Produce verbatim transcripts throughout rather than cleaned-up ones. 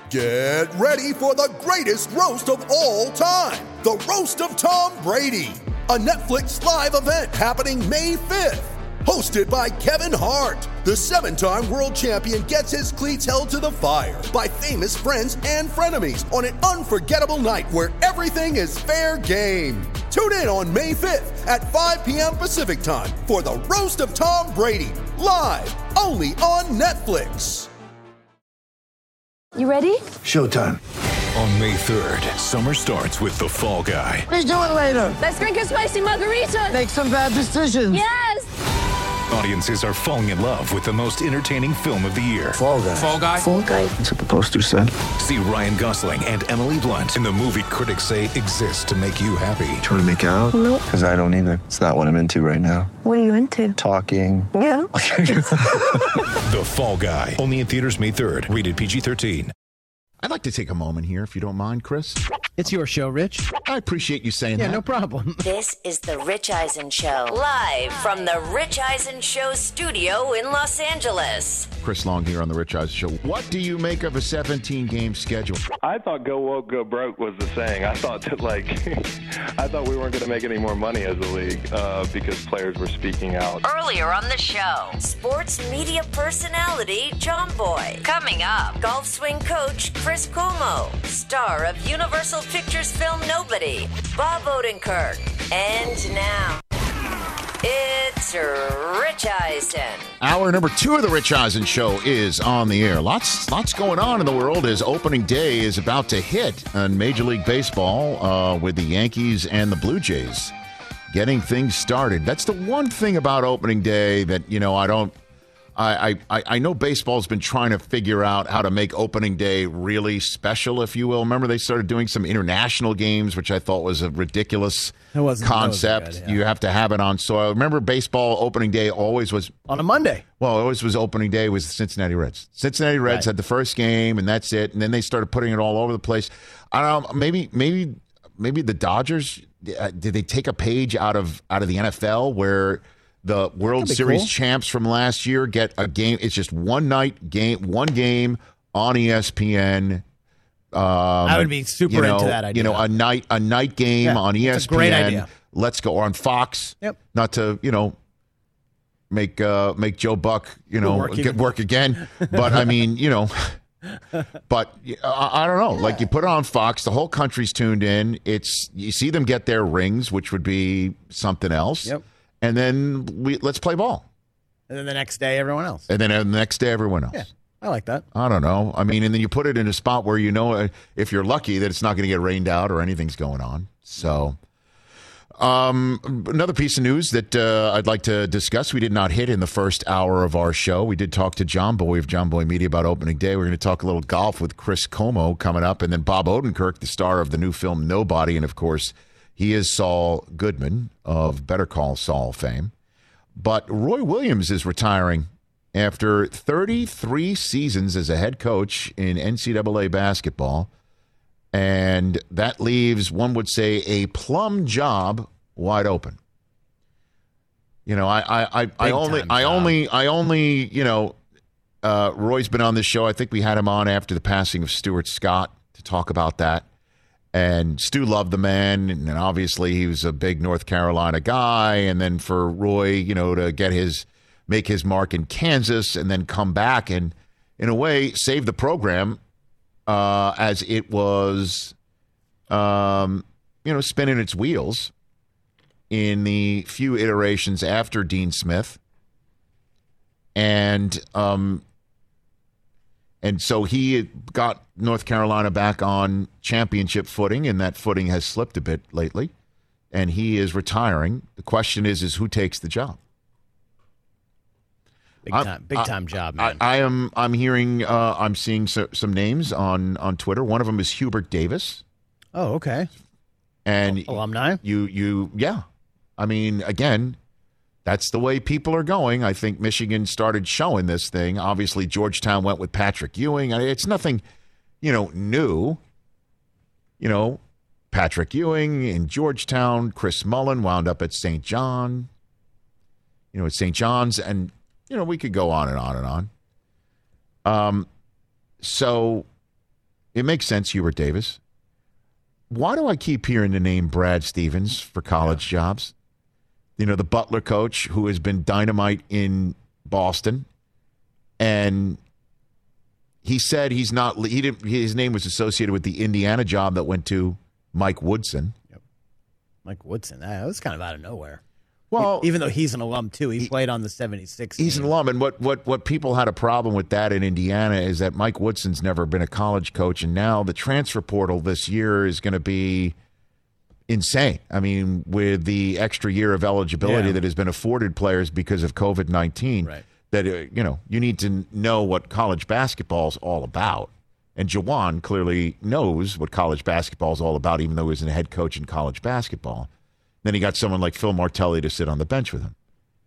Get ready for the greatest roast of all time, the Roast of Tom Brady, a Netflix live event happening May fifth. Hosted by Kevin Hart, the seven-time world champion gets his cleats held to the fire by famous friends and frenemies on an unforgettable night where everything is fair game. Tune in on May fifth at five p.m. Pacific time for the Roast of Tom Brady, live only on Netflix. You ready? Showtime. On May third, summer starts with The Fall Guy. Let's do it later. Let's drink a spicy margarita. Make some bad decisions. Yes! Audiences are falling in love with the most entertaining film of the year. Fall Guy. Fall Guy? Fall Guy. That's what the poster said. See Ryan Gosling and Emily Blunt in the movie critics say exists to make you happy. Trying to make it out? Nope. Because I don't either. It's not what I'm into right now. What are you into? Talking. Yeah. The Fall Guy. Only in theaters May third. Rated P G thirteen. I'd like to take a moment here, if you don't mind, Chris. It's your show, Rich. I appreciate you saying Yeah, that. no problem. This is The Rich Eisen Show, live from The Rich Eisen Show studio in Los Angeles. Chris Long here on The Rich Eisen Show. What do you make of a seventeen-game schedule? I thought go woke, go broke was the saying. I thought that, like, I thought we weren't going to make any more money as a league uh, because players were speaking out. Earlier on the show, sports media personality John Boy. Coming up, golf swing coach Chris Cuomo, star of Universal Pictures film Nobody, Bob Odenkirk. And now, it's Rich Eisen. Hour number two of The Rich Eisen Show is on the air. Lots lots going on in the world as opening day is about to hit on Major League Baseball uh, with the Yankees and the Blue Jays getting things started. That's the one thing about opening day that, you know, I don't I, I, I know baseball's been trying to figure out how to make opening day really special, if you will. Remember, they started doing some international games, which I thought was a ridiculous It wasn't- concept. that wasn't good, yeah. You have to have it on soil. Remember, baseball opening day always was On a Monday. well, it always was opening day was the Cincinnati Reds. Cincinnati Reds Right. had the first game, and that's it. And then they started putting it all over the place. I don't know. Maybe, maybe, maybe the Dodgers uh, did they take a page out of out of the N F L where the World That'd be Series cool. champs from last year get a game. It's just one night game, one game on E S P N. Um, I would be super you know, into that idea. You know, a night a night game Yeah, on E S P N. it's a great idea. Let's go or on Fox. Yep. Not to you know make uh, make Joe Buck you know Work get even- work again. But I mean you know. But I, I don't know. Like you put it on Fox, the whole country's tuned in. It's you see them get their rings, which would be something else. Yep. And then we let's play ball. And then the next day, everyone else. And then the next day, everyone else. Yeah, I like that. I don't know. I mean, and then you put it in a spot where you know, uh, if you're lucky, that it's not going to get rained out or anything's going on. So, um, another piece of news that uh, I'd like to discuss. We did not hit in the first hour of our show. We did talk to John Boy of John Boy Media about opening day. We're going to talk a little golf with Chris Cuomo coming up, and then Bob Odenkirk, the star of the new film Nobody, and of course, he is Saul Goodman of Better Call Saul fame. But Roy Williams is retiring after thirty-three seasons as a head coach in N C double A basketball. And that leaves, one would say, a plum job wide open. You know, I I, I, I only time I job. only I only, you know, uh, Roy's been on this show. I think we had him on after the passing of Stuart Scott to talk about that. And Stu loved the man, and obviously he was a big North Carolina guy. And then for Roy, you know, to get his make his mark in Kansas and then come back and, in a way, save the program uh, as it was, um, you know, spinning its wheels in the few iterations after Dean Smith. And um, and so he got North Carolina back on championship footing, and that footing has slipped a bit lately. And he is retiring. The question is, is who takes the job? Big I'm- time, big I- time job, man. I, I am. I'm hearing. Uh, I'm seeing so, some names on on Twitter. One of them is Hubert Davis, oh, okay. and Alumni. You you yeah. I mean, again, that's the way people are going. I think Michigan started showing this thing. Obviously, Georgetown went with Patrick Ewing. I mean, it's nothing, you know, new. You know, Patrick Ewing in Georgetown. Chris Mullen wound up at Saint John. You know, at Saint John's, and you know, we could go on and on and on. Um, so it makes sense, Hubert Davis. Why do I keep hearing the name Brad Stevens for college yeah. jobs? You know, the Butler coach who has been dynamite in Boston. And he said he's not, he didn't, his name was associated with the Indiana job that went to Mike Woodson. Yep. Mike Woodson, that was kind of out of nowhere. Well, even though he's an alum too, he, he played on the seventy-six He's team. an alum, and what, what, what people had a problem with that in Indiana is that Mike Woodson's never been a college coach, and now the transfer portal this year is going to be insane. I mean, with the extra year of eligibility yeah. that has been afforded players because of COVID nineteen, right. that, uh, you know, you need to know what college basketball is all about. And Jawan clearly knows what college basketball is all about, even though he's a head coach in college basketball. Then he got someone like Phil Martelli to sit on the bench with him.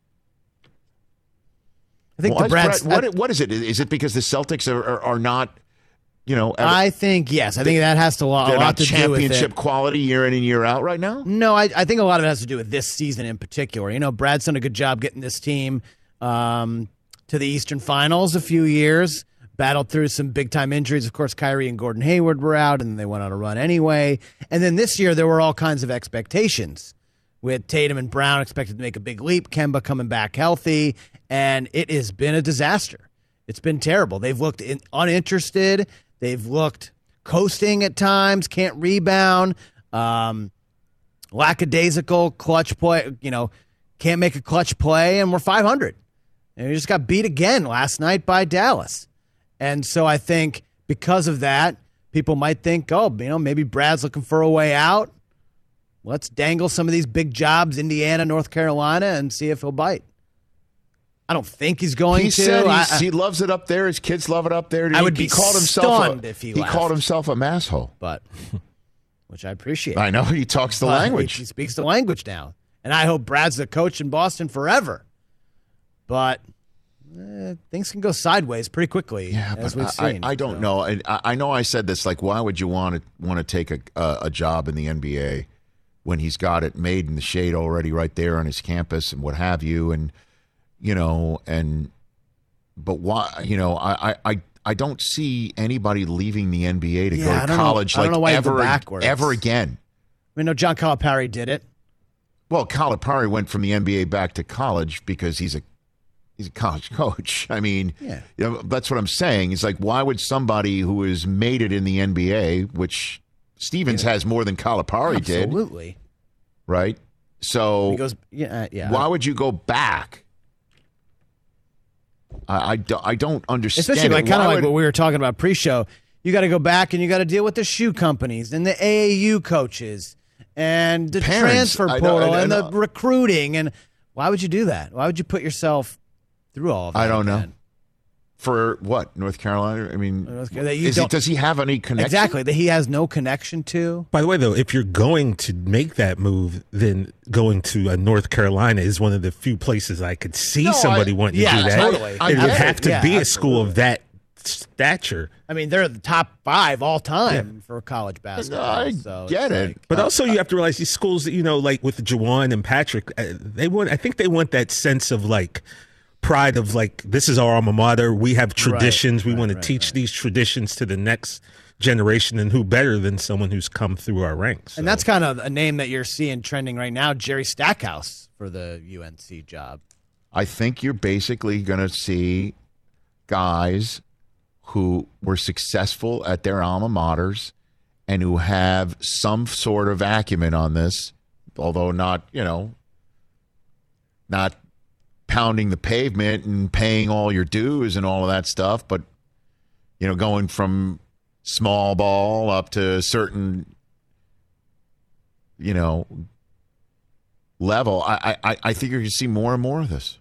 I think Why the Brad's, Brad, what, what is it? Is it because the Celtics are, are, are not, you know? Ever, I think, yes. I think that has to a lot, they're a lot not to do with it. championship quality year in and year out right now? No, I, I think a lot of it has to do with this season in particular. You know, Brad's done a good job getting this team um, to the Eastern Finals a few years, battled through some big-time injuries. Of course, Kyrie and Gordon Hayward were out, and they went on a run anyway. And then this year, there were all kinds of expectations, with Tatum and Brown expected to make a big leap, Kemba coming back healthy, and it has been a disaster. It's been terrible. They've looked in, uninterested. They've looked coasting at times, can't rebound, um, lackadaisical, clutch play, you know, can't make a clutch play, and we're five hundred. And we just got beat again last night by Dallas. And so I think because of that, people might think, oh, you know, maybe Brad's looking for a way out. Let's dangle some of these big jobs, Indiana, North Carolina, and see if he'll bite. I don't think he's going he to. Said I, he's, he loves it up there. His kids love it up there. I he, would be he called himself stunned a, if he He left. called himself a masshole. But, which I appreciate. I know. He talks the But language. He, he speaks the language now. And I hope Brad's the coach in Boston forever. But eh, things can go sideways pretty quickly, yeah, as but we've I, seen. I, I don't so. know. I, I know I said this, like, why would you want to want to take a, a, a job in the N B A when he's got it made in the shade already right there on his campus and what have you? And, you know, and, but why, you know, I, I, I don't see anybody leaving the N B A to Yeah, go I to don't know- college I don't like know why you go ever, backwards. ever again. I mean, no, John Calipari did it. Well, Calipari went from the N B A back to college because he's a he's a college coach. I mean, Yeah. you know, that's what I'm saying. It's like, why would somebody who has made it in the N B A, which Stevens has more than Calipari did, Absolutely. right? So He goes, yeah, uh, yeah. why would you go back? I, I, do, I don't understand. Especially like it. kind of Why like would- what we were talking about pre-show. You got to go back and you got to deal with the shoe companies and the A A U coaches and the Parents, transfer I know, portal I and know. the recruiting. And why would you do that? Why would you put yourself through all of that? I don't know. again? For what? North Carolina? I mean, North Carolina, you is he, don't- does he have any connection? Exactly. That he has no connection to. By the way, though, if you're going to make that move, then going to uh, North Carolina is one of the few places I could see No, somebody I- wanting yeah, to do that. totally. I It get would it. have to Yeah, be a absolutely. school of that stature. I mean, they're the top five all time for college basketball. I so it's get it. like- But Uh, also, you have to realize these schools that, you know, like with Jawan and Patrick, uh, they want, I think they want that sense of like pride of like, this is our alma mater. We have traditions. we right, want to right, teach right. these traditions to the next generation, and who better than someone who's come through our ranks. And So- that's kind of a name that you're seeing trending right now, Jerry Stackhouse for the U N C job. I think you're basically going to see guys who were successful at their alma maters and who have some sort of acumen on this, although not, you know, not pounding the pavement and paying all your dues and all of that stuff, but, you know, going from small ball up to a certain, you know, level. I, I, I think you're going to see more and more of this.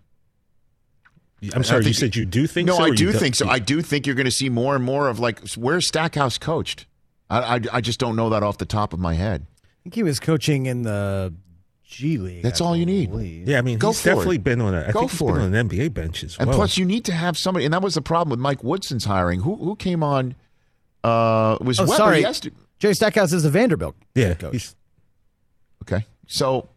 I'm sorry, I you think- said you do think no, so? I or you do don't- think so. I do think you're going to see more and more of like, where's Stackhouse coached? I, I, I just don't know that off the top of my head. I think he was coaching in the G League. That's I all you need. believe. Yeah, I mean, Go he's for it. definitely been on a, I Go think he's for been it. on an N B A bench as And well. plus, you need to have somebody, and that was the problem with Mike Woodson's hiring. Who who came on? Uh, was Oh, Weber sorry. yesterday? Jerry Stackhouse is a Vanderbilt yeah, coach. he's- Okay, so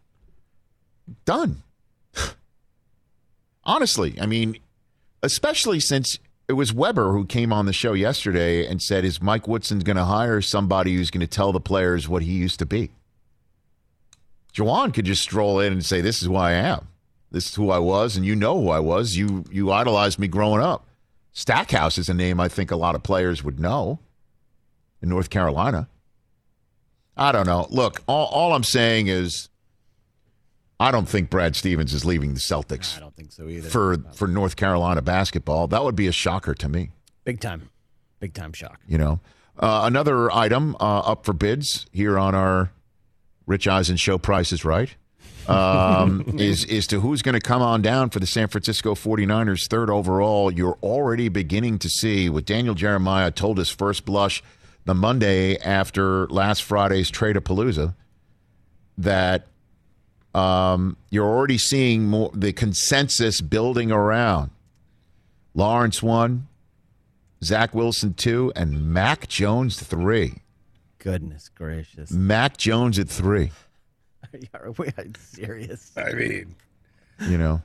done. Honestly, I mean, especially since it was Weber who came on the show yesterday and said, is Mike Woodson going to hire somebody who's going to tell the players what he used to be? Juwan could just stroll in and say, this is who I am. This is who I was, and you know who I was. You you idolized me growing up. Stackhouse is a name I think a lot of players would know in North Carolina. I don't know. Look, all, all I'm saying is I don't think Brad Stevens is leaving the Celtics. I don't think so either. For, for North Carolina basketball. That would be a shocker to me. Big time. Big time shock. You know, uh, another item uh, up for bids here on our Rich Eisen show, Price is Right, um, is, is to who's going to come on down for the San Francisco forty-niners third overall. You're already beginning to see what Daniel Jeremiah told us first blush the Monday after last Friday's Trade-A-Palooza, that um, you're already seeing more the consensus building around Lawrence one, Zach Wilson two, and Mac Jones three. Goodness gracious. Mac Jones at three. Are we serious? I mean, you know.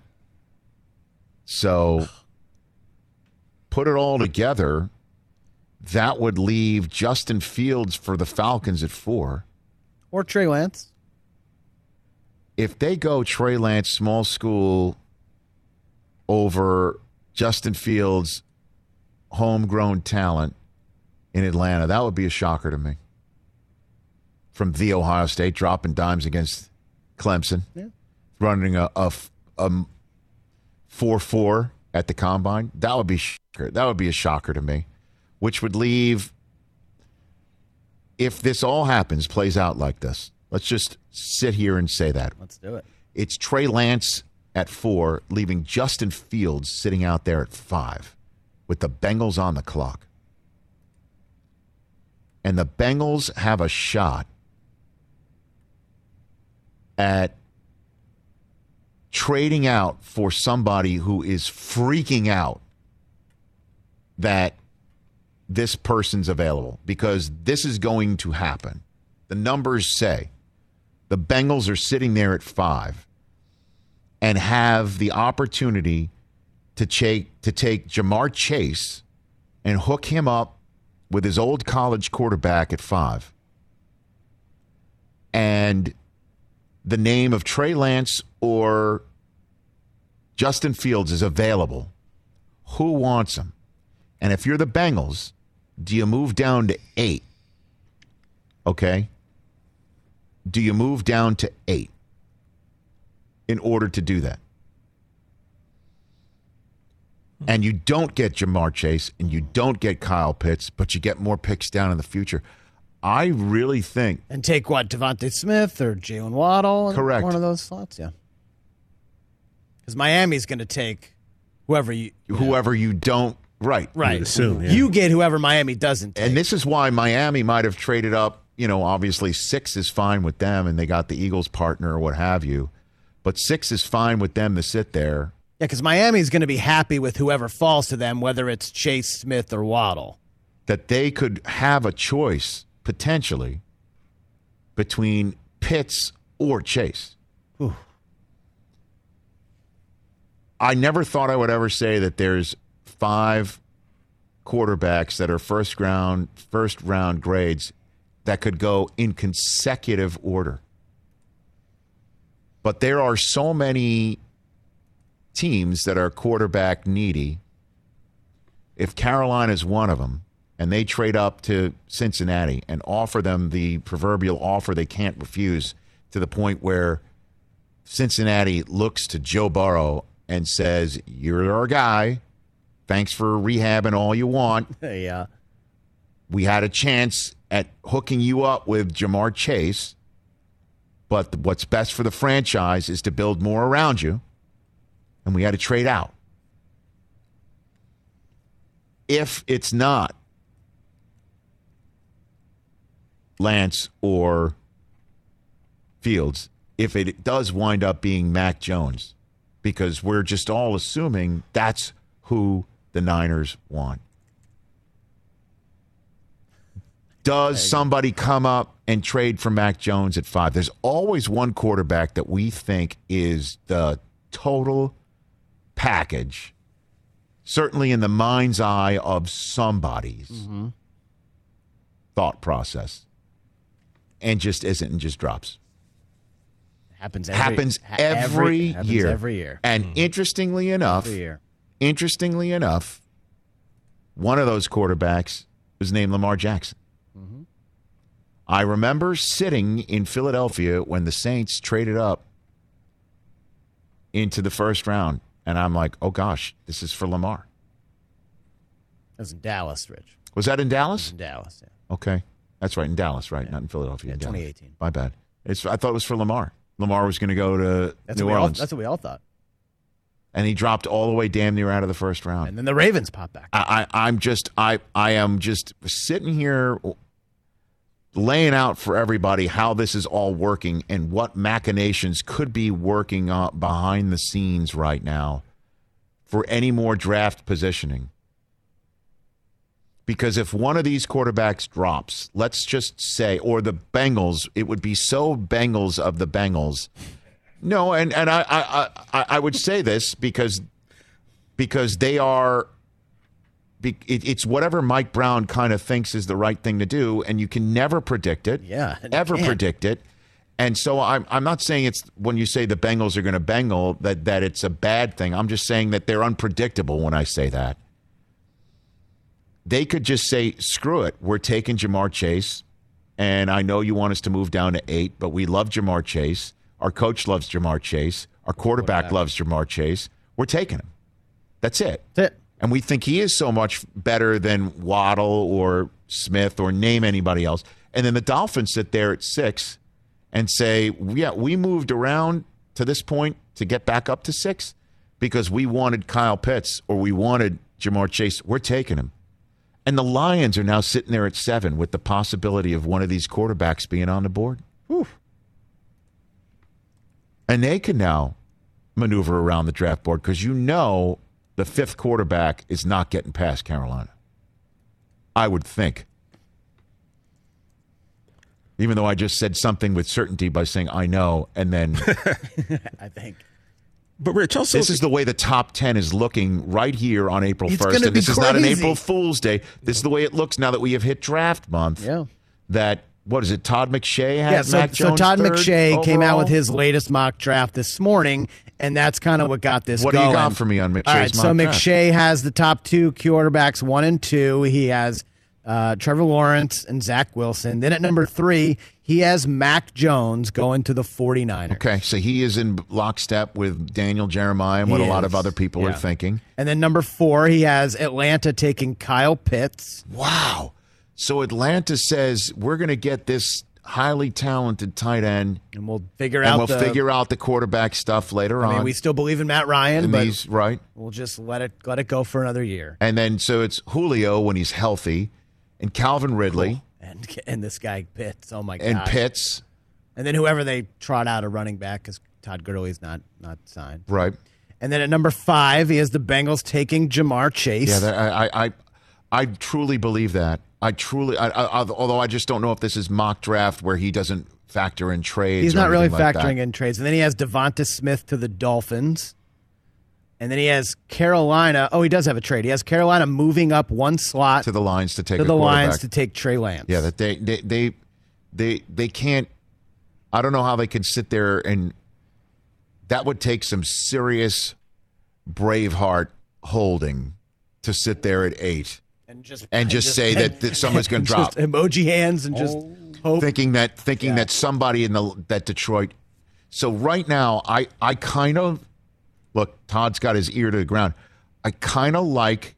So put it all together, that would leave Justin Fields for the Falcons at four. Or Trey Lance. If they go Trey Lance, small school, over Justin Fields, homegrown talent in Atlanta, that would be a shocker to me. From the Ohio State, dropping dimes against Clemson, yeah. running a, a, a four four at the combine. That would be shocker. That would be a shocker to me, which would leave, if this all happens, plays out like this. Let's just sit here and say that. Let's do it. It's Trey Lance at four, leaving Justin Fields sitting out there at five with the Bengals on the clock. And the Bengals have a shot at trading out for somebody who is freaking out that this person's available, because this is going to happen. The numbers say the Bengals are sitting there at five and have the opportunity to take, to take Jamar Chase and hook him up with his old college quarterback at five. And the name of Trey Lance or Justin Fields is available. Who wants him? And if you're the Bengals, do you move down to eight? Okay. Do you move down to eight in order to do that? And you don't get Jamar Chase and you don't get Kyle Pitts, but you get more picks down in the future. I really think. And take what, Devontae Smith or Jalen Waddle? Correct. One of those slots, yeah. Because Miami's going to take whoever you. you whoever know. you don't. Right. Right. Assume, yeah. You get whoever Miami doesn't take. And this is why Miami might have traded up. You know, obviously six is fine with them, and they got the Eagles partner or what have you. But six is fine with them to sit there. Yeah, because Miami's going to be happy with whoever falls to them, whether it's Chase, Smith, or Waddle. That they could have a choice, potentially, between Pitts or Chase. Whew. I never thought I would ever say that there's five quarterbacks that are first round, first round grades that could go in consecutive order. But there are so many teams that are quarterback needy. If Carolina is one of them, and they trade up to Cincinnati and offer them the proverbial offer they can't refuse, to the point where Cincinnati looks to Joe Burrow and says, you're our guy. Thanks for rehabbing all you want. Yeah. We had a chance at hooking you up with Jamar Chase, but what's best for the franchise is to build more around you, and we had to trade out. If it's not Lance or Fields, if it does wind up being Mac Jones, because we're just all assuming that's who the Niners want. Does somebody come up and trade for Mac Jones at five? There's always one quarterback that we think is the total package certainly in the mind's eye of somebody's Mm-hmm. thought process, and just isn't and just drops. Happens every, happens ha- every, happens year. Every year. And interestingly enough, Every year. interestingly enough, one of those quarterbacks was named Lamar Jackson. Mm-hmm. I remember sitting in Philadelphia when the Saints traded up into the first round, and I'm like, oh gosh, this is for Lamar. That was in Dallas, Rich. Was that in Dallas? In Dallas, yeah. Okay. That's right, in Dallas, right? Yeah. Not in Philadelphia. Yeah, in Dallas. twenty eighteen. My bad. It's, I thought it was for Lamar. Lamar was going to go to That's New what we all, Orleans. that's what we all thought. And he dropped all the way damn near out of the first round. And then the Ravens pop back. I, I, I'm just, I, I am just sitting here laying out for everybody how this is all working and what machinations could be working uh, behind the scenes right now for any more draft positioning. Because if one of these quarterbacks drops, let's just say, or the Bengals, it would be so Bengals of the Bengals. No, and, and I, I, I, I would say this because because they are, it, it's whatever Mike Brown kind of thinks is the right thing to do, and you can never predict it. Yeah, ever predict it. And so I'm I'm not saying it's when you say the Bengals are going to Bengal that that it's a bad thing. I'm just saying that they're unpredictable when I say that. They could just say, screw it, we're taking Jamar Chase, and I know you want us to move down to eight, but we love Jamar Chase. Our coach loves Jamar Chase. Our quarterback loves Jamar Chase. We're taking him. That's it. That's it. And we think he is so much better than Waddle or Smith or name anybody else. And then the Dolphins sit there at six and say, yeah, we moved around to this point to get back up to six because we wanted Kyle Pitts or we wanted Jamar Chase. We're taking him. And the Lions are now sitting there at seven with the possibility of one of these quarterbacks being on the board. Whew. And they can now maneuver around the draft board because you know the fifth quarterback is not getting past Carolina. I would think. Even though I just said something with certainty by saying I know, and then I think. But Rich, also this is the way the top ten is looking right here on April It's first, gonna and be this is not an crazy. April Fool's Day. This is the way it looks now that we have hit draft month. Yeah. That what is it? Todd McShay had Yeah, so, Mac so Jones Todd third McShay came out with overall? his latest mock draft this morning, and that's kind of what got this What do going. you got for me on McShay's All right, so mock draft? McShay has the top two quarterbacks, one and two. He has uh, Trevor Lawrence and Zach Wilson. Then at number three, he has Mac Jones going to the 49ers. Okay, so he is in lockstep with Daniel Jeremiah and what He a lot is. of other people Yeah. are thinking. And then number four, he has Atlanta taking Kyle Pitts. Wow. So Atlanta says we're going to get this highly talented tight end, and we'll figure and out we'll the, figure out the quarterback stuff later I on. mean, we still believe in Matt Ryan, and but he's right. we'll just let it let it go for another year. And then so it's Julio when he's healthy, and Calvin Ridley And and this guy Pitts, oh my god, and Pitts, and then whoever they trot out a running back because Todd Gurley's not not signed. right? And then at number five, he has the Bengals taking Jamar Chase. Yeah, that, I, I, I, I truly believe that. I truly, I, I, although I just don't know if this is mock draft where he doesn't factor in trades. He's or not really anything like factoring that. in trades. And then he has Devonta Smith to the Dolphins. And then he has Carolina. Oh, he does have a trade. He has Carolina moving up one slot to the Lions to take to a the Lions quarterback. to take Trey Lance. Yeah, that they, they, they, they, they can't. I don't know how they can sit there and. That would take some serious Braveheart holding to sit there at eight and just and just say that, that someone's going to drop. Just emoji hands and just hope. thinking that thinking Yeah. that somebody in the that Detroit. So right now, I I kind of look. Todd's got his ear to the ground. I kind of like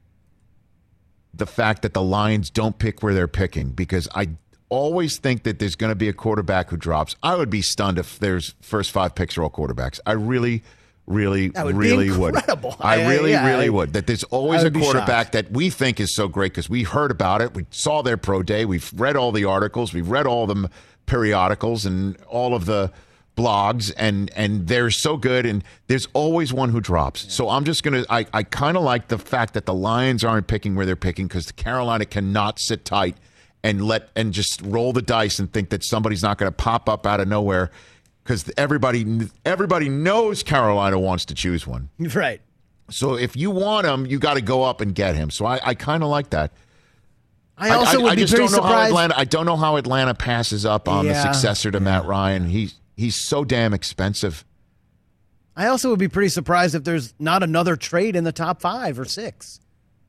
the fact that the Lions don't pick where they're picking because I always think that there's going to be a quarterback who drops. I would be stunned if there's first five picks are all quarterbacks. I really. Really, That would be really would. incredible. I I- really, yeah, really I- would. That there's always I a would be quarterback shocked. that we think is so great because we heard about it. We saw their pro day. We've read all the articles. We've read all the periodicals and all of the blogs, and and they're so good. And there's always one who drops. Yeah. So I'm just gonna. I I kind of like the fact that the Lions aren't picking where they're picking because Carolina cannot sit tight and let and just roll the dice and think that somebody's not going to pop up out of nowhere. Because everybody, everybody knows Carolina wants to choose one. Right. So if you want him, you got to go up and get him. So I, I kind of like that. I also I, would I be just pretty don't know surprised. how Atlanta. I don't know how Atlanta passes up on Yeah. the successor to Matt Ryan. He's he's so damn expensive. I also would be pretty surprised if there's not another trade in the top five or six.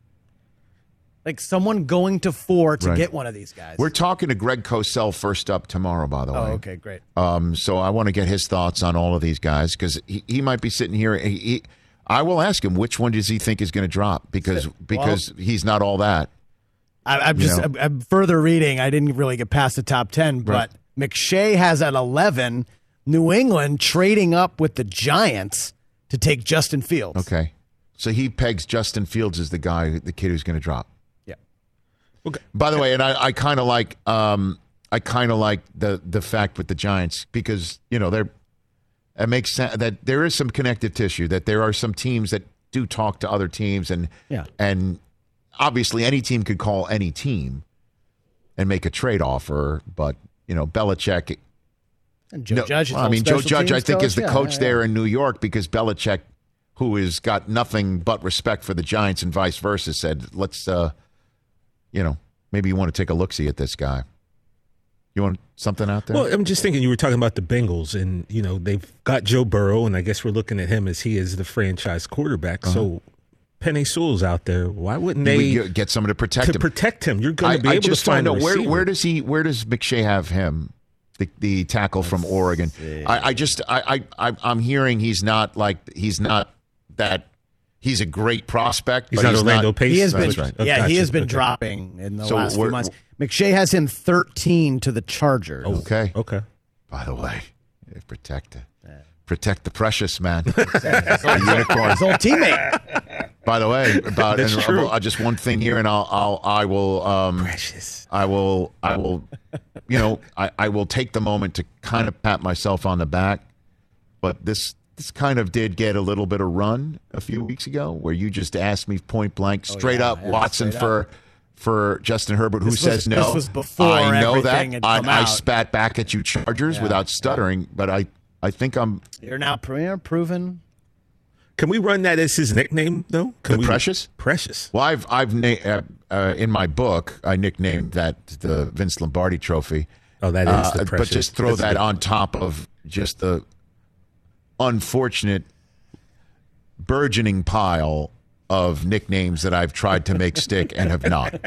Like someone going to four to Right. get one of these guys. We're talking to Greg Cosell first up tomorrow, by the way. Oh, okay, great. Um, so I want to get his thoughts on all of these guys because he, he might be sitting here. He, he, I will ask him which one does he think is going to drop because because he's not all that. I, I'm You just know? I'm, I'm further reading. I didn't really get past the top ten, but McShay has at eleven. New England trading up with the Giants to take Justin Fields. Okay, so he pegs Justin Fields as the guy, the kid who's going to drop. Yeah. Okay. By the way, and I, I kind of like um, I kind of like the the fact with the Giants because you know they're it makes sense that there is some connective tissue, that there are some teams that do talk to other teams, and Yeah. and obviously any team could call any team and make a trade offer, but you know Belichick. And Joe no, Judge. is I all mean Joe special Judge, I teams think, is the Yeah, coach yeah, there yeah. in New York because Belichick, who has got nothing but respect for the Giants and vice versa, said, "Let's, uh, you know, maybe you want to take a look-see at this guy." You want something out there? Well, I'm just thinking you were talking about the Bengals, and you know they've got Joe Burrow, and I guess we're looking at him as he is the franchise quarterback. Uh-huh. So Penny Sewell's out there. Why wouldn't You they would get- get someone to protect to him? protect him? You're going I, to be I able just to find don't a know where receiver. where does he where does McShay have him, the the tackle from Oregon? I, I just I, I I'm hearing he's not like he's not that he's a great prospect. He's but not he's Orlando not, Pace? He has That's been, right. Oh, yeah, he gotcha. has been Okay. dropping in the So last few we're- months. McShay has him thirteen to the Chargers. Okay. Okay. By the way, protect it. Protect the precious man. The unicorn. His old teammate. By the way, about That's and, true. uh, just one thing here, and I'll, I'll I will, um, Precious. I will, I will, you know, I, I will take the moment to kind of pat myself on the back. But this, this kind of did get a little bit of run a few weeks ago, where you just asked me point blank, straight yeah, up, yeah, Watson straight for. up. For Justin Herbert, who This was- says no. this was before I know that. everything had I, come I out. spat back at you, Chargers, Yeah. without stuttering. But I, I think I'm You're now pro- proven. Can we run that as his nickname though? Can The we, Precious? Precious. Well, I've I've na- uh, uh, in my book I nicknamed that the Vince Lombardi Trophy. Oh, that is Uh, the but Precious. just throw That's that the- on top of just the unfortunate burgeoning pile of nicknames that I've tried to make stick and have not.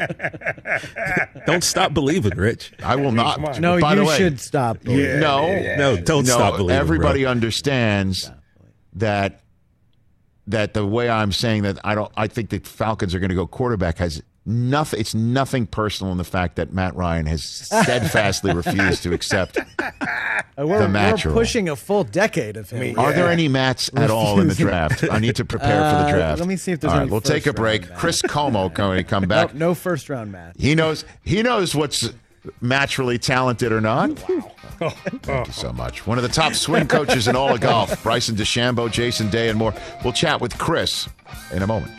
Don't stop believing, Rich. I will not. No, By you the way, should stop. no, No, don't no, stop believing. Everybody bro. understands that that the way I'm saying that I don't I think the Falcons are going to go quarterback has nothing it's nothing personal in the fact that Matt Ryan has steadfastly refused to accept. Uh, We're, the match we're rule. pushing a full decade of him. Are there any Matts at all in the draft? I need to prepare for Uh, the draft. let me see if there's all right, any we'll take a first break. round Matts. Chris Como going to come No, back. no first round match. He knows he knows what's naturally talented or not. Thank you so much. One of the top swing coaches in all of golf, Bryson DeChambeau, Jason Day, and more. We'll chat with Chris in a moment.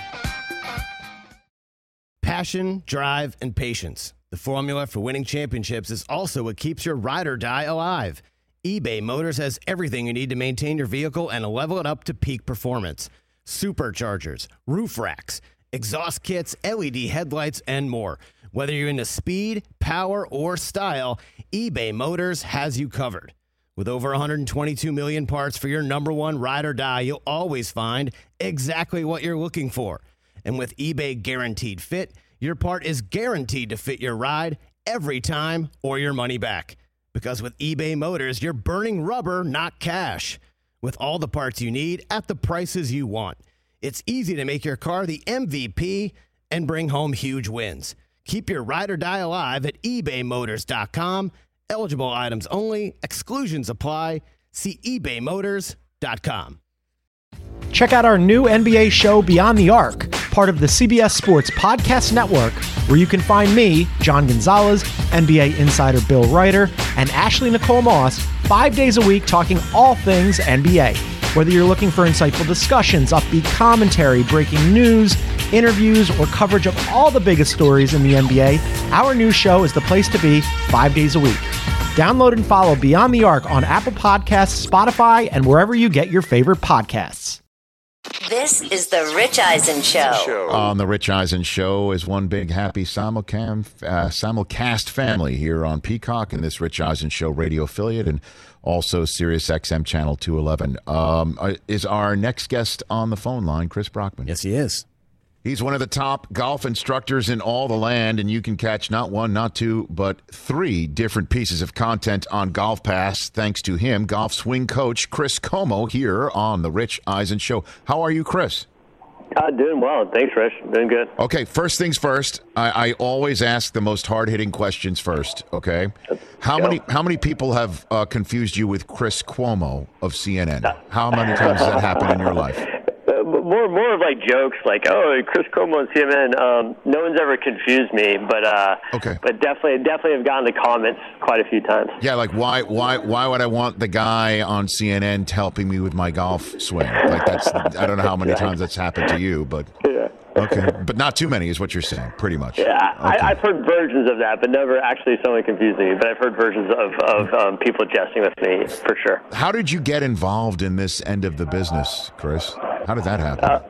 Passion, drive, and patience. The formula for winning championships is also what keeps your ride or die alive. eBay Motors has everything you need to maintain your vehicle and level it up to peak performance. Superchargers, roof racks, exhaust kits, L E D headlights, and more. Whether you're into speed, power, or style, eBay Motors has you covered. With over one hundred twenty-two million parts for your number one ride or die, you'll always find exactly what you're looking for. And with eBay Guaranteed Fit, your part is guaranteed to fit your ride every time or your money back. Because with eBay Motors, you're burning rubber, not cash. With all the parts you need at the prices you want. It's easy to make your car the M V P and bring home huge wins. Keep your ride or die alive at ebay motors dot com. Eligible items only. Exclusions apply. See ebay motors dot com. Check out our new N B A show, Beyond the Arc, part of the C B S Sports Podcast Network, where you can find me, John Gonzalez, N B A insider Bill Ryder, and Ashley Nicole Moss, five days a week talking all things N B A. Whether you're looking for insightful discussions, upbeat commentary, breaking news, interviews, or coverage of all the biggest stories in the N B A, our new show is the place to be five days a week. Download and follow Beyond the Arc on Apple Podcasts, Spotify, and wherever you get your favorite podcasts. This is the Rich Eisen Show. On the Rich Eisen Show is one big happy simulcam, uh, simulcast family here on Peacock and this Rich Eisen Show radio affiliate, and also Sirius X M Channel two eleven. Um, uh, is our next guest on the phone line, Chris Brockman? Yes, he is. He's one of the top golf instructors in all the land, and you can catch not one, not two, but three different pieces of content on Golf Pass thanks to him, golf swing coach Chris Como, here on the Rich Eisen Show. How are you, Chris? Uh, doing well. Thanks, Rich. Doing good. Okay, first things first. I, I always ask the most hard-hitting questions first, okay? How Go. many how many people have uh, confused you with Chris Cuomo of C N N? How many times has that happened in your life? Uh, more more of like jokes, like, oh, Chris Cuomo on C N N. Um, no one's ever confused me, but uh, okay. but definitely definitely have gotten the comments quite a few times. Yeah, like why why why would I want the guy on C N N helping me with my golf swing? Like that's I don't know how many times that's happened to you, but yeah. Okay, but not too many is what you're saying, pretty much. Yeah, okay. I, I've heard versions of that, but never actually someone confused me. But I've heard versions of, of um, people jesting with me, for sure. How did you get involved in this end of the business, Chris? How did that happen? Uh,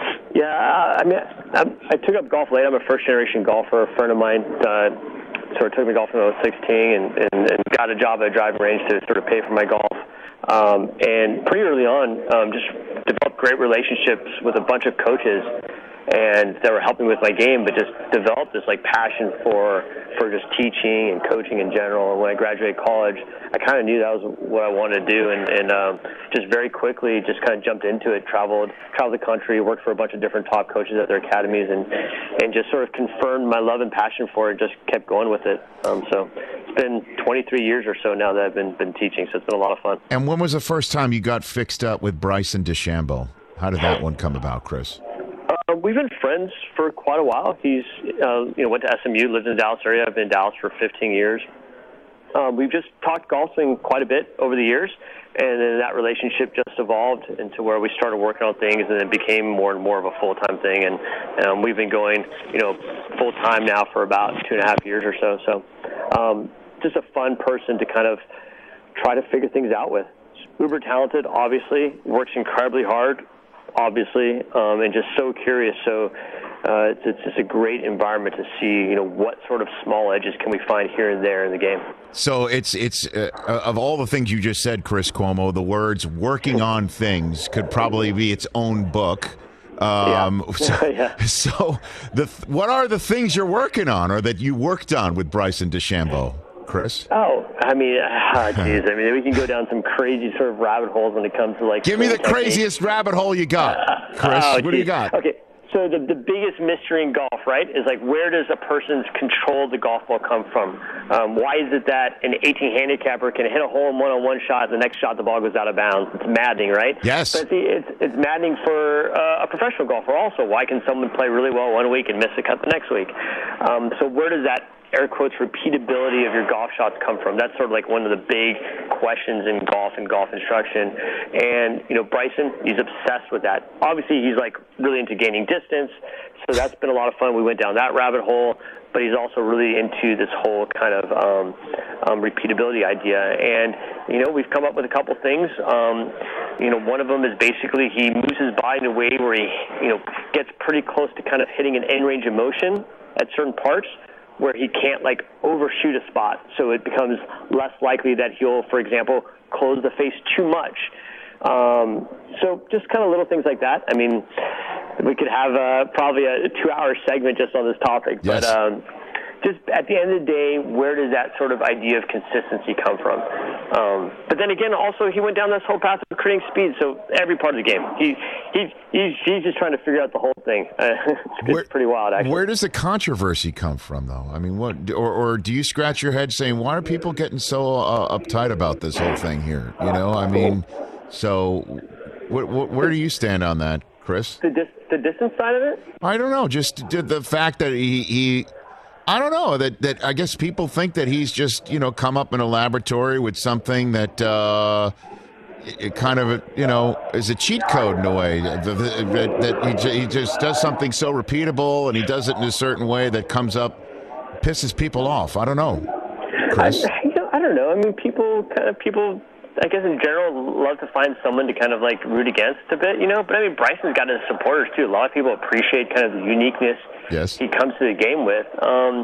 yeah, I mean, I, I took up golf late. I'm a first-generation golfer. A friend of mine uh, sort of took me golfing when I was sixteen and, and, and got a job at a driving range to sort of pay for my golf. Um, and pretty early on, um, just developed great relationships with a bunch of coaches and that were helping with my game, but just developed this like passion for for just teaching and coaching in general. And when I graduated college, I kind of knew that was what I wanted to do, and, and um, just very quickly just kind of jumped into it. Traveled traveled the country, worked for a bunch of different top coaches at their academies, and and just sort of confirmed my love and passion for it. Just kept going with it. Um, so it's been twenty-three years or so now that I've been been teaching. So it's been a lot of fun. And when was the first time you got fixed up with Bryson DeChambeau? How did that one come about, Chris? Uh, we've been friends for quite a while. He's, uh, you know, went to S M U, lives in the Dallas area. I've been in Dallas for fifteen years. Um, we've just talked golfing quite a bit over the years, and then that relationship just evolved into where we started working on things, and it became more and more of a full-time thing. And um, we've been going, you know, full-time now for about two and a half years or so. So um, just a fun person to kind of try to figure things out with. Uber talented, obviously, works incredibly hard, obviously, um, and just so curious. So uh, it's, it's just a great environment to see, you know, what sort of small edges can we find here and there in the game. So it's it's uh, of all the things you just said, Chris Cuomo, the words "working on things" could probably be its own book. Um, yeah. So, yeah. so the what are the things you're working on, or that you worked on with Bryson DeChambeau, Chris? Oh, I mean, ah, geez, I mean, we can go down some crazy sort of rabbit holes when it comes to like. Give me the technique. craziest rabbit hole you got, Chris. Oh, what geez. do you got? Okay. So the the biggest mystery in golf, right, is like where does a person's control of the golf ball come from? Um, why is it that an eighteen handicapper can hit a hole in one on one shot, and the next shot the ball goes out of bounds? It's maddening, right? Yes. But see, it's it's maddening for uh, a professional golfer also. Why can someone play really well one week and miss a cut the next week? Um, so where does that air quotes repeatability of your golf shots come from? That's sort of like one of the big questions in golf and golf instruction. And, you know, Bryson, he's obsessed with that. Obviously, he's like really into gaining distance, so that's been a lot of fun. We went down that rabbit hole, but he's also really into this whole kind of um, um, repeatability idea. And, you know, we've come up with a couple things. Um, you know, one of them is basically he moves his body in a way where he, you know, gets pretty close to kind of hitting an end range of motion at certain parts, where he can't, like, overshoot a spot. So it becomes less likely that he'll, for example, close the face too much. Um, so just kind of little things like that. I mean, we could have uh, probably a two-hour segment just on this topic. Yes. But um, just at the end of the day, where does that sort of idea of consistency come from? Um, but then again, also, he went down this whole path of creating speed, so every part of the game. He, he, he's, he's just trying to figure out the whole thing. Uh, it's, Where, it's pretty wild, actually. Where does the controversy come from, though? I mean, what, or, or do you scratch your head saying, why are people getting so uh, uptight about this whole thing here? You know, I mean, so wh- wh- where do you stand on that, Chris? The, dis- the distance side of it? I don't know. Just the fact that he, he I don't know, that, that I guess people think that he's just, you know, come up in a laboratory with something that uh, it kind of, you know, is a cheat code in a way. That, that he, j- he just does something so repeatable and he does it in a certain way that comes up, pisses people off. I don't know, Chris. I, you know, I don't know. I mean, people kind of, people, I guess in general, love to find someone to kind of like root against a bit, you know. But I mean, Bryson's got his supporters too. A lot of people appreciate kind of the uniqueness yes. he comes to the game with. Um,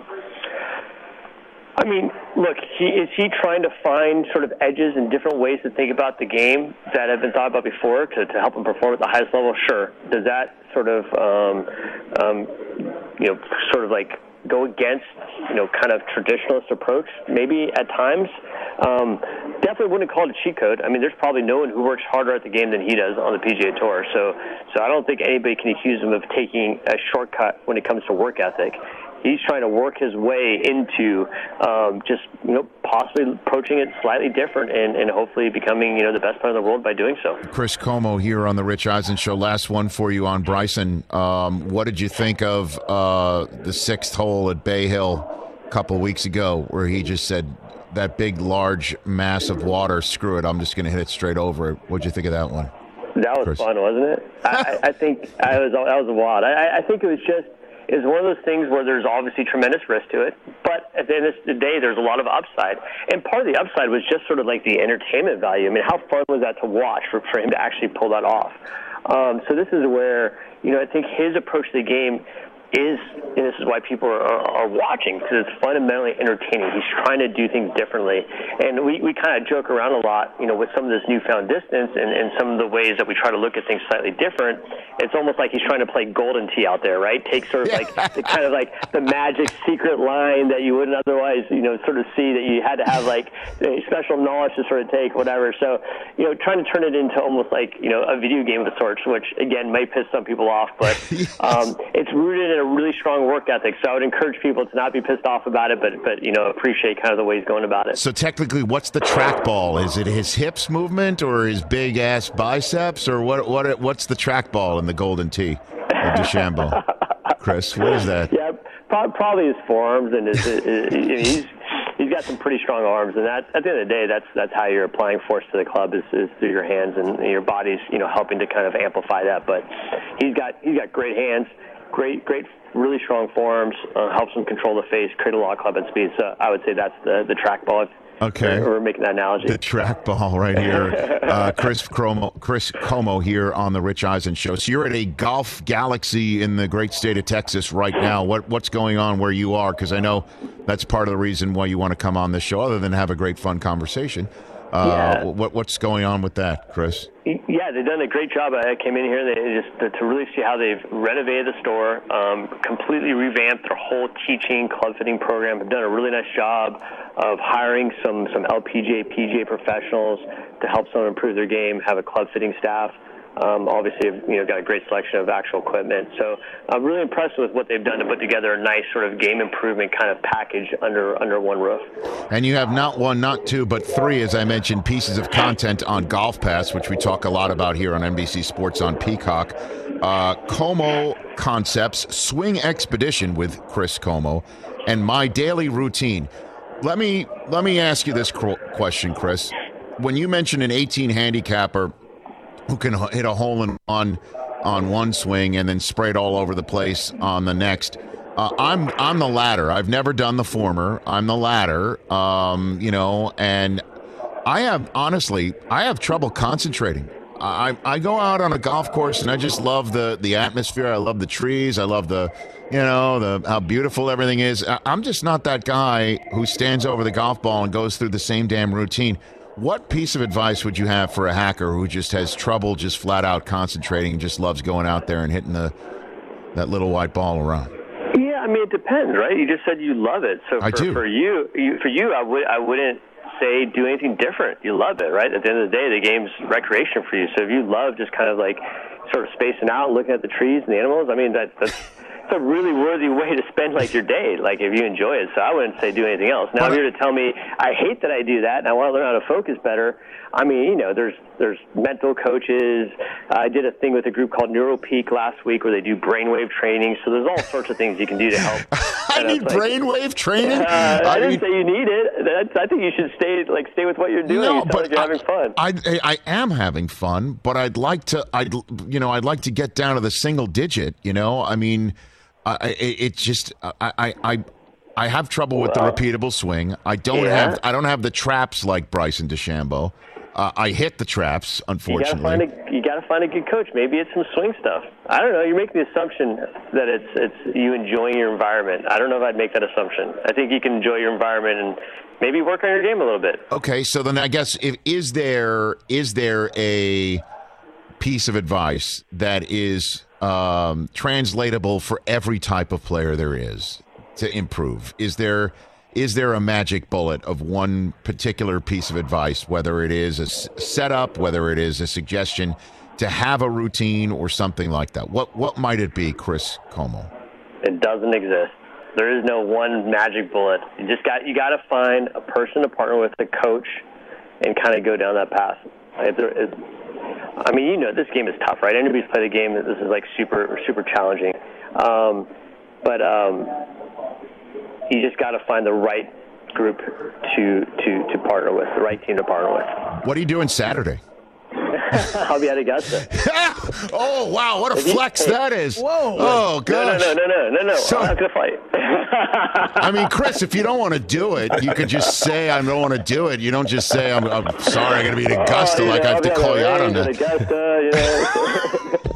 I mean, look, he, is he trying to find sort of edges and different ways to think about the game that have been thought about before to, to help him perform at the highest level? Sure. Does that sort of, um, um, you know, sort of like go against, you know, kind of traditionalist approach maybe at times? Um, definitely wouldn't call it a cheat code. I mean, there's probably no one who works harder at the game than he does on the P G A Tour. So, so I don't think anybody can accuse him of taking a shortcut when it comes to work ethic. He's trying to work his way into um, just, you know, possibly approaching it slightly different and, and hopefully becoming, you know, the best player in the world by doing so. Chris Como here on the Rich Eisen Show. Last one for you on Bryson. Um, what did you think of uh, the sixth hole at Bay Hill a couple weeks ago where he just said that big, large mass of water, screw it, I'm just going to hit it straight over it. What'd you think of that one? That was Chris? fun, wasn't it? I, I think I was, that was wild. I, I think it was just, is one of those things where there's obviously tremendous risk to it, but at the end of the day, there's a lot of upside. And part of the upside was just sort of like the entertainment value. I mean, how fun was that to watch for, for him to actually pull that off? Um, so this is where, you know, I think his approach to the game is, and this is why people are, are, are watching, because it's fundamentally entertaining. He's trying to do things differently. And we, we kind of joke around a lot, you know, with some of this newfound distance and, and some of the ways that we try to look at things slightly different. It's almost like he's trying to play golden tee out there, right? Take sort of like the kind of like the magic secret line that you wouldn't otherwise, you know, sort of see, that you had to have like special knowledge to sort of take, whatever. So, you know, trying to turn it into almost like, you know, a video game of sorts, which again might piss some people off, but um, it's rooted in a really strong work ethic. So I would encourage people to not be pissed off about it, but but you know, appreciate kind of the way he's going about it. So technically, what's the trackball? Is it his hips movement or his big ass biceps, or what? What? What's the trackball in the golden tee of DeChambeau? Chris, what is that? Yeah, probably his forearms and his, his, his he's he's got some pretty strong arms, and that at the end of the day, that's that's how you're applying force to the club is, is through your hands, and your body's, you know, helping to kind of amplify that. But he's got he's got great hands, great great. really strong forearms, uh, helps him control the face, create a lot of club and speed. So I would say that's the, the trackball. Okay. We're making that analogy. The trackball right here. Uh, Chris Como, Chris Como here on the Rich Eisen Show. So you're at a golf galaxy in the great state of Texas right now. What What's going on where you are? Because I know that's part of the reason why you want to come on this show, other than have a great, fun conversation. Uh, yeah. what What's going on with that, Chris? Yeah, they've done a great job. I came in here they just to, to really see how they've renovated the store, um, completely revamped their whole teaching club fitting program. Have done a really nice job of hiring some some L P G A, P G A professionals to help someone improve their game. Have a club fitting staff. Um, obviously, you know, got a great selection of actual equipment. So I'm really impressed with what they've done to put together a nice sort of game improvement kind of package under under one roof. And you have not one, not two, but three, as I mentioned, pieces of content on Golf Pass, which we talk a lot about here on N B C Sports on Peacock. Uh, Como Concepts, Swing Expedition with Chris Como, and My Daily Routine. Let me let me ask you this question, Chris. When you mention an eighteen handicapper who can hit a hole in one on one swing and then spray it all over the place on the next. Uh, I'm I'm the latter. I've never done the former. I'm the latter. Um, you know, and I have honestly, I have trouble concentrating. I I go out on a golf course and I just love the the atmosphere. I love the trees. I love the, you know, the how beautiful everything is. I'm just not that guy who stands over the golf ball and goes through the same damn routine. What piece of advice would you have for a hacker who just has trouble just flat out concentrating and just loves going out there and hitting the that little white ball around? Yeah, I mean, it depends, right? You just said you love it. So for, I do. for you, you, for you, I would I wouldn't say do anything different. You love it, right? At the end of the day, the game's recreation for you. So if you love just kind of like sort of spacing out and looking at the trees and the animals, I mean, that, that's it's a really worthy way to spend like your day, like if you enjoy it. So I wouldn't say do anything else. Now, if you're to tell me I hate that I do that and I want to learn how to focus better, I mean, you know, there's there's mental coaches. I did a thing with a group called NeuroPeak last week where they do brainwave training. So there's all sorts of things you can do to help. I need like, brainwave training. Uh, I, I didn't mean, say you need it. That's, I think you should stay like stay with what you're doing. No, you but like you're I, having fun. I, I I am having fun, but I'd like to. I'd you know I'd like to get down to the single digit. You know, I mean. I, it, it just I, I I I have trouble with the repeatable swing. I don't yeah. have I don't have the traps like Bryson DeChambeau. uh, I hit the traps, You unfortunately. gotta find a you gotta find a good coach. Maybe it's some swing stuff. I don't know. You're making the assumption that it's it's you enjoying your environment. I don't know if I'd make that assumption. I think you can enjoy your environment and maybe work on your game a little bit. Okay, so then I guess if is there is there a piece of advice that is um, translatable for every type of player there is to improve? Is there is there a magic bullet of one particular piece of advice, whether it is a s- setup, whether it is a suggestion to have a routine or something like that? What what might it be, Chris Como? It doesn't exist. There is no one magic bullet. You just got you got to find a person to partner with, a coach, and kind of go down that path. If there is, I mean, you know, this game is tough, right? Anybody's played a game that this is like super super challenging, um, but um, you just got to find the right group to to to partner with, the right team to partner with. What are you doing Saturday? I'll be at Augusta. Oh, wow, what a flex that is. Whoa. Oh, gosh. No, no, no, no, no, no, no. So- I'm not going to fight. I mean, Chris, if you don't want to do it, you could just say, I don't want to do it. You don't just say, I'm, I'm sorry, I'm going to be in Augusta, Oh, like yeah, I have to I'll be call you out on in that. Augusta,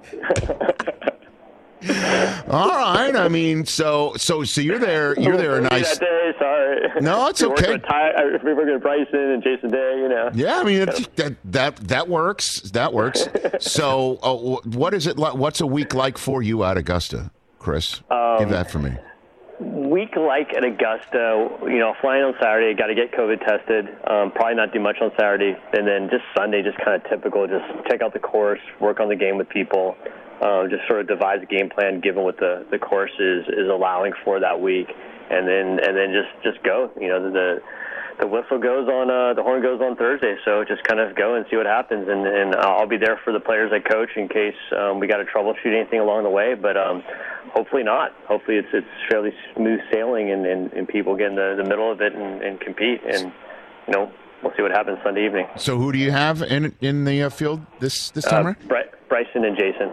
yeah. All right. I mean, so so so you're there. You're there a nice. That day, sorry. No, it's We work okay. with Ty, uh, we work with Bryson and Jason Day, you know. Yeah, I mean it's, that that that works. That works. So, uh, wh- what is it like? What's a week like for you at Augusta, Chris? Um, Give that for me. Week like at Augusta, you know, flying on Saturday, got to get COVID tested. Um, probably not do much on Saturday, and then just Sunday, just kind of typical. Just check out the course, work on the game with people, um, just sort of devise a game plan given what the the course is is allowing for that week, and then and then just just go. You know, the the whistle goes on, uh, the horn goes on Thursday, so just kind of go and see what happens, and and I'll be there for the players I coach in case um, we got to troubleshoot anything along the way, but. Um, Hopefully not. Hopefully it's it's fairly smooth sailing and, and, and people get in the, the middle of it and, and compete. And, you know, we'll see what happens Sunday evening. So, who do you have in in the uh, field this this time? Uh, around? Bry- Bryson and Jason.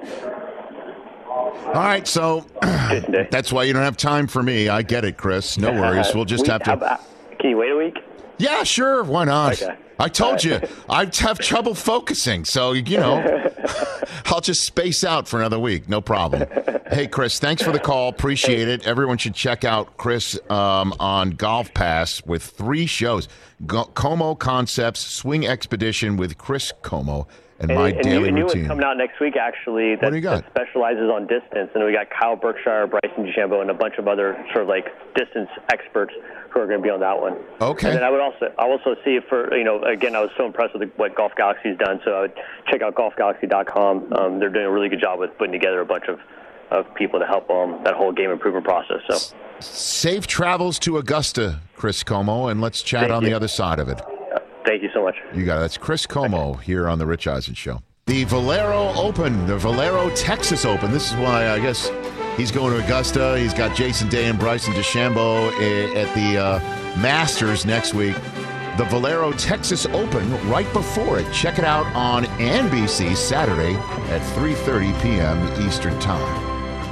All right, so that's why you don't have time for me. I get it, Chris. No worries. We'll just Week- have how to. about- Can you wait a week? Yeah, sure. Why not? Okay. I told All you right. I have trouble focusing, so you know I'll just space out for another week. No problem. Hey, Chris, thanks for the call. Appreciate it. Everyone should check out Chris um, on Golf Pass with three shows: Go- Como Concepts, Swing Expedition with Chris Como, and, And, My and Daily new, new Routine. one's coming out next week, actually, that, What do you got? that specializes on distance. And we got Kyle Berkshire, Bryson DeChambeau, and a bunch of other sort of like distance experts who are going to be on that one. Okay. And then I would also I also see if for, you know, again, I was so impressed with what Golf Galaxy's done, so I would check out golf galaxy dot com. Um, they're doing a really good job with putting together a bunch of, of people to help um, that whole game improvement process. So Safe travels to Augusta, Chris Como, and let's chat Thank on you. the other side of it. Thank you so much. You got it. That's Chris Como here on The Rich Eisen Show. The Valero Open, the Valero Texas Open. This is why I guess he's going to Augusta. He's got Jason Day and Bryson DeChambeau i- at the uh, Masters next week. The Valero Texas Open right before it. Check it out on N B C Saturday at three thirty p.m. Eastern Time.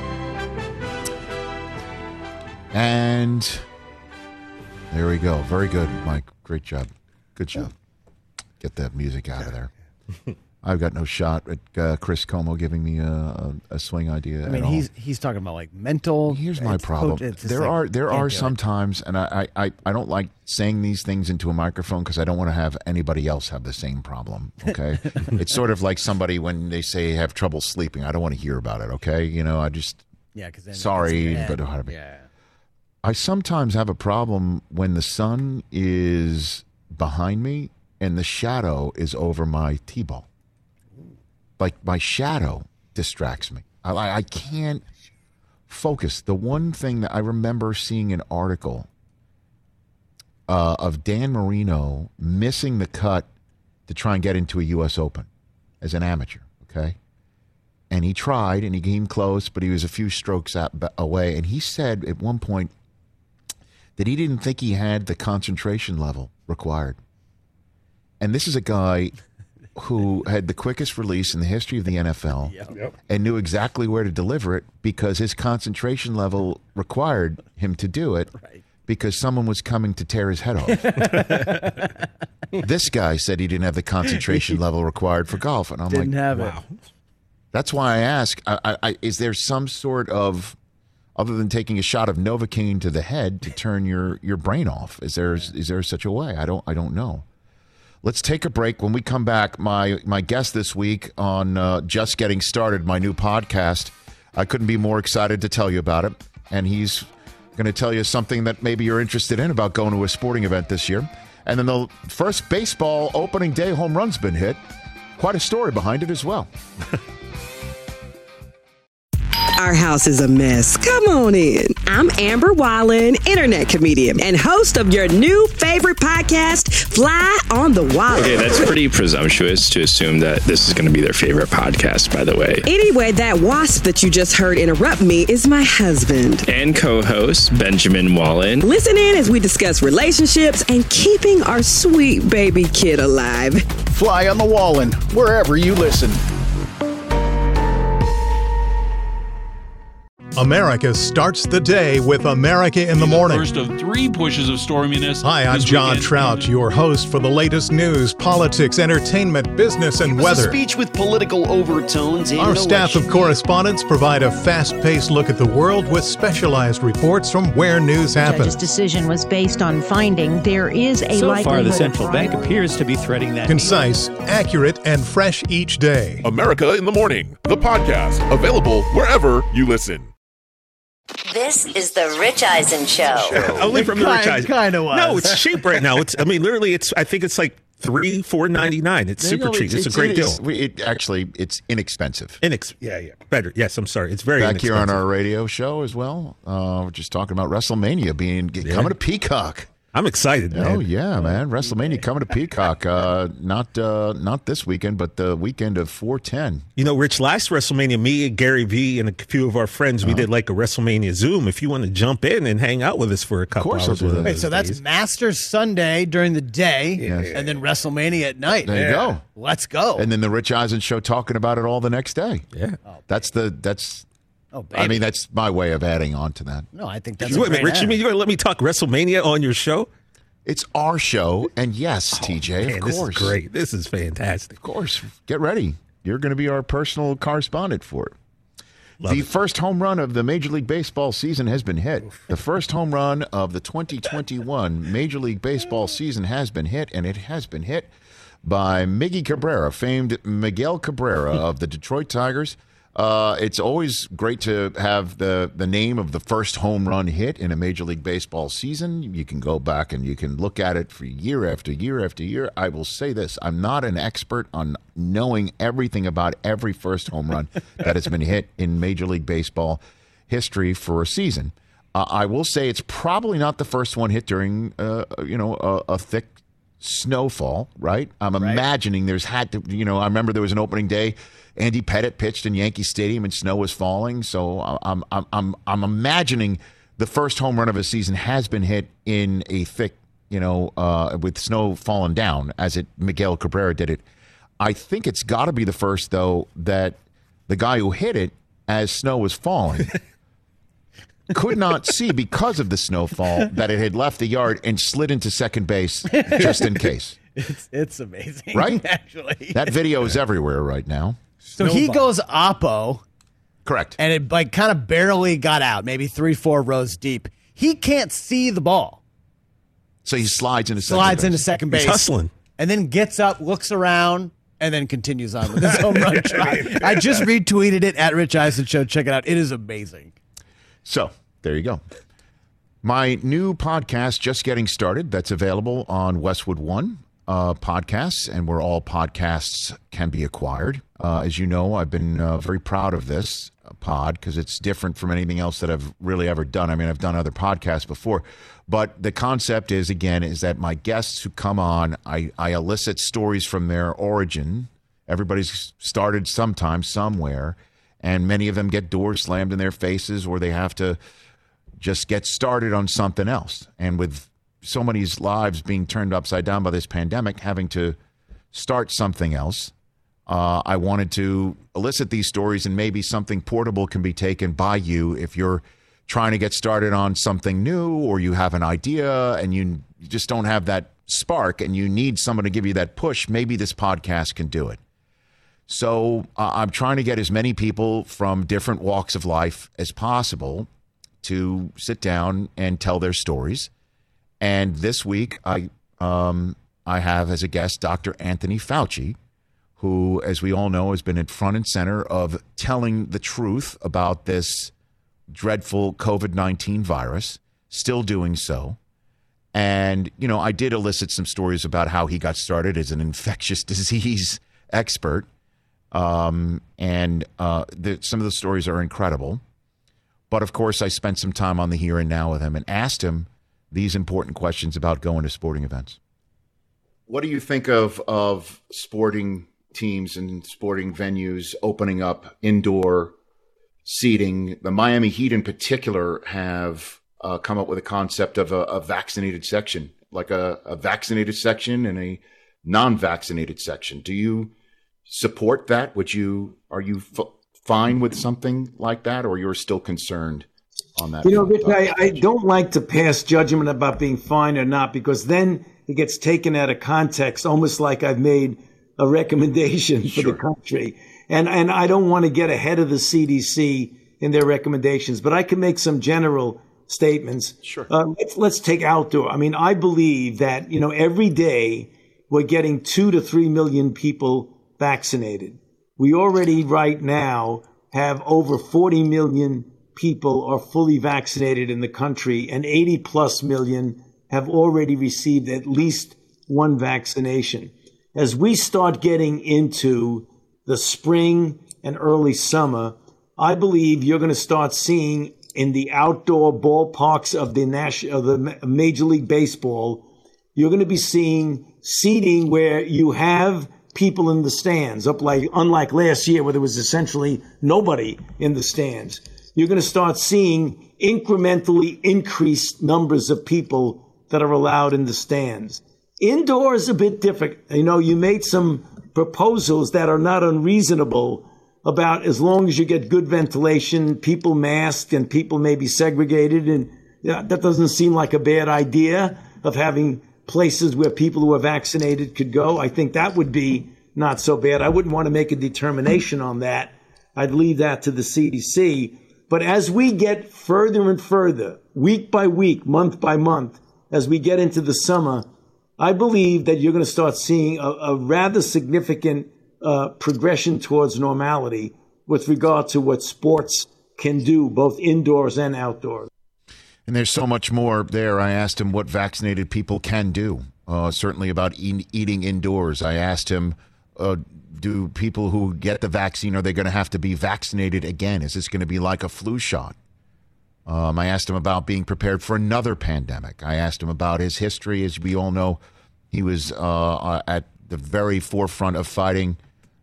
And there we go. Very good, Mike. Great job. Good job. Get that music out of there. I've got no shot at uh, Chris Como giving me a, a, a swing idea. I mean, at all. he's he's talking about like mental. Here's my it's problem. coach- it's just there like, are there can't are do some it. times, and I, I, I- I don't like saying these things into a microphone because I don't want to have anybody else have the same problem. Okay, it's sort of like somebody when they say have trouble sleeping. I don't want to hear about it. Okay, you know, I just Yeah, because then sorry, it's but bad. how to be. Yeah. I sometimes have a problem when the sun is behind me and the shadow is over my T-ball. Like my shadow distracts me. I, I I can't focus. The one thing that I remember seeing an article uh, of Dan Marino missing the cut to try and get into a U S Open as an amateur, okay? And he tried, and he came close, but he was a few strokes out, away. And he said at one point that he didn't think he had the concentration level required. And this is a guy who had the quickest release in the history of the N F L Yep. and knew exactly where to deliver it because his concentration level required him to do it because someone was coming to tear his head off. This guy said he didn't have the concentration level required for golf, and I'm Didn't like, have wow. it. That's why I ask: I, I, I, is there some sort of, other than taking a shot of Novocaine to the head, to turn your, your brain off? Is there is there such a way? I don't I don't know. Let's take a break. When we come back, my my guest this week on uh, Just Getting Started, my new podcast. I couldn't be more excited to tell you about it, and he's going to tell you something that maybe you're interested in about going to a sporting event this year. And then the first baseball opening day home run's been hit. Quite a story behind it as well. Our house is a mess. Come on in. I'm Amber Wallen, internet comedian and host of your new favorite podcast, Fly on the Wallen. Okay, that's pretty presumptuous to assume that this is going to be their favorite podcast, by the way. Anyway, that wasp that you just heard interrupt me is my husband. And co-host, Benjamin Wallen. Listen in as we discuss relationships and keeping our sweet baby kid alive. Fly on the Wallen, wherever you listen. America starts the day with America in the Morning. First of three pushes of storminess. Hi, I'm John weekend. Trout, your host for the latest news, politics, entertainment, business, and It was weather. a speech with political overtones. And Our an staff election. of correspondents provide a fast-paced look at the world with specialized reports from where news The happens. judge's decision was based on finding there is a So likelihood far, the of central bank fraud. appears to be threading that. Concise, accurate, and fresh each day. America in the Morning, the podcast, available wherever you listen. This is the Rich Eisen Show. Only from the Rich Eisen. Kind of was. No, it's cheap right now. It's I mean, literally, it's I think it's like three, four ninety nine. It's super No, cheap. It's, a great deal. It, it, actually, it's inexpensive. Inex- yeah, yeah. Better. Yes, I'm sorry. It's very Back here on inexpensive. our radio show as well. Uh, we're just talking about WrestleMania being coming to Peacock. I'm excited, man. Oh yeah, man! WrestleMania coming to Peacock. Uh, not uh, not this weekend, but the weekend of four ten. You know, Rich, last WrestleMania, me and Gary Vee and a few of our friends, we Uh-huh. did like a WrestleMania Zoom. If you want to jump in and hang out with us for a couple course hours. I'll do one of that. Wait, those so that's days. Masters Sunday during the day, Yes. and then WrestleMania at night. There you go. Let's go. And then the Rich Eisen show talking about it all the next day. Yeah, that's the that's. Oh, baby. I mean, that's my way of adding on to that. No, I think that's Wait a a minute, great Rich, you ad. mean you're going to let me talk WrestleMania on your show? It's our show, and yes, T J, Man, of this is course, great. This is fantastic. Of course, get ready. You're going to be our personal correspondent for it. Love the it. first home run of the Major League Baseball season has been hit. The first home run of the twenty twenty-one Major League Baseball season has been hit, and it has been hit by Miggy Cabrera, famed Miguel Cabrera of the Detroit Tigers. Uh, it's always great to have the, the name of the first home run hit in a Major League Baseball season. You can go back and you can look at it for year after year after year. I will say this. I'm not an expert on knowing everything about every first home run that has been hit in Major League Baseball history for a season. Uh, I will say it's probably not the first one hit during, uh, you know, a, a thick snowfall, right? I'm Right. imagining there's had to, you know, I remember there was an opening day. Andy Pettit pitched in Yankee Stadium and snow was falling. So I'm I'm I'm I'm imagining the first home run of a season has been hit in a thick, you know, uh, with snow falling down, as it Miguel Cabrera did it. I think it's got to be the first though that the guy who hit it as snow was falling could not see because of the snowfall that it had left the yard and slid into second base just in case. It's it's amazing, Right? Actually, That video is everywhere right now. so he goes oppo, Correct. and it like kind of barely got out, maybe three, four rows deep. He can't see the ball. So he slides into second Slides base. into second base, He's hustling. and then gets up, looks around, and then continues on with his home run try. I just retweeted it at Rich Eisen Show. Check it out. It is amazing. So there you go. My new podcast, Just Getting Started, that's available on Westwood One uh, podcasts, and where all podcasts can be acquired. Uh, as you know, I've been uh, very proud of this pod because it's different from anything else that I've really ever done. I mean, I've done other podcasts before, but the concept is, again, is that my guests who come on, I, I elicit stories from their origin. Everybody's started sometime, somewhere, and many of them get doors slammed in their faces, or they have to just get started on something else. And with so many lives being turned upside down by this pandemic, having to start something else, uh, I wanted to elicit these stories, and maybe something portable can be taken by you if you're trying to get started on something new, or you have an idea and you just don't have that spark and you need someone to give you that push, maybe this podcast can do it. So uh, I'm trying to get as many people from different walks of life as possible to sit down and tell their stories. And this week, I um, I have as a guest Doctor Anthony Fauci, who, as we all know, has been in front and center of telling the truth about this dreadful COVID nineteen virus, still doing so. And, you know, I did elicit some stories about how he got started as an infectious disease expert. Um, and uh, the, some of the stories are incredible. But, of course, I spent some time on the here and now with him and asked him these important questions about going to sporting events. What do you think of, of sporting teams and sporting venues opening up indoor seating? The Miami Heat in particular have uh, come up with a concept of a, a vaccinated section, like a, a vaccinated section and a non-vaccinated section. Do you support that? Would you, are you f- fine with something like that, or you're still concerned on that? You know, Rich, I, I don't like to pass judgment about being fine or not, because then it gets taken out of context, almost like I've made a recommendation for sure. the country. And and I don't want to get ahead of the C D C in their recommendations, but I can make some general statements. Sure. Uh, let's, let's take outdoor. I mean, I believe that, you know, every day we're getting two to three million people vaccinated. We already right now have over forty million people are fully vaccinated in the country, and eighty plus million have already received at least one vaccination. As we start getting into the spring and early summer, I believe you're going to start seeing in the outdoor ballparks of the national, of the Major League Baseball, you're going to be seeing seating where you have people in the stands, up like unlike last year where there was essentially nobody in the stands. You're going to start seeing incrementally increased numbers of people that are allowed in the stands. Indoor is a bit different. You know, you made some proposals that are not unreasonable about as long as you get good ventilation, people masked, and people may be segregated. And you know, that doesn't seem like a bad idea of having places where people who are vaccinated could go. I think that would be not so bad. I wouldn't want to make a determination on that. I'd leave that to the C D C. But as we get further and further, week by week, month by month, as we get into the summer, I believe that you're going to start seeing a, a rather significant uh, progression towards normality with regard to what sports can do, both indoors and outdoors. And there's so much more there. I asked him what vaccinated people can do, uh, certainly about e- eating indoors. I asked him, uh, do people who get the vaccine, are they going to have to be vaccinated again? Is this going to be like a flu shot? Um, I asked him about being prepared for another pandemic. I asked him about his history. As we all know, he was uh, at the very forefront of fighting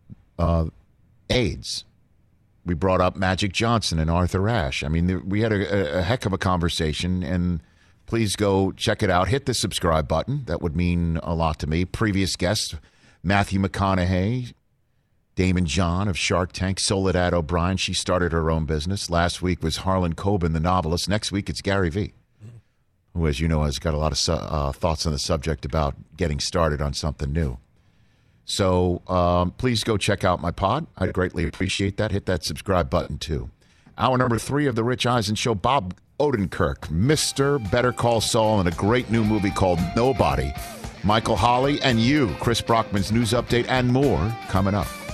uh, AIDS. We brought up Magic Johnson and Arthur Ashe. I mean, we had a, a heck of a conversation, and please go check it out. Hit the subscribe button. That would mean a lot to me. Previous guests, Matthew McConaughey, Damon John of Shark Tank, Soledad O'Brien. She started her own business. Last week was Harlan Coben, the novelist. Next week it's Gary Vee, who, as you know, has got a lot of su- uh, thoughts on the subject about getting started on something new. So um, please go check out my pod. I'd greatly appreciate that. Hit that subscribe button, too. Hour number three of The Rich Eisen Show. Bob Odenkirk, Mister Better Call Saul, and a great new movie called Nobody. Michael Holley and you, Chris Brockman's news update, and more coming up.